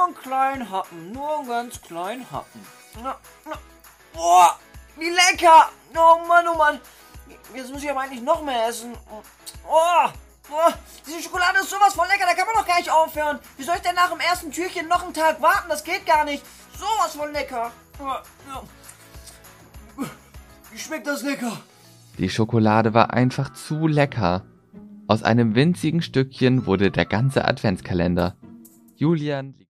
einen kleinen Happen, nur einen ganz kleinen Happen. Boah, wie lecker! Oh Mann. Jetzt muss ich aber eigentlich noch mehr essen. Diese Schokolade ist sowas von lecker, da kann man doch gar nicht aufhören. Wie soll ich denn nach dem ersten Türchen noch einen Tag warten? Das geht gar nicht. Sowas von lecker. Wie schmeckt das lecker? Die Schokolade war einfach zu lecker. Aus einem winzigen Stückchen wurde der ganze Adventskalender. Julian